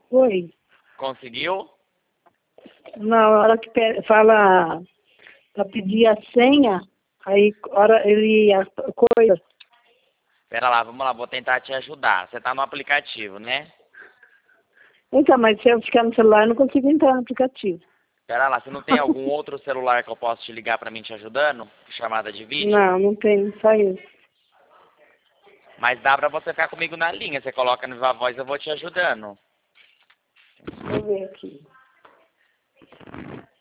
Oi. Conseguiu? Na hora que fala para pedir a senha, aí hora ele a coisa. Pera lá, vamos lá, vou tentar te ajudar. Você tá no aplicativo, né? Então, mas se eu ficar no celular, eu não consigo entrar no aplicativo. Pera lá, você não tem algum outro celular que eu possa te ligar pra mim te ajudando? Chamada de vídeo? Não, não tem, só isso. Mas dá pra você ficar comigo na linha. Você coloca no Viva Voz, eu vou te ajudando. Deixa eu ver aqui.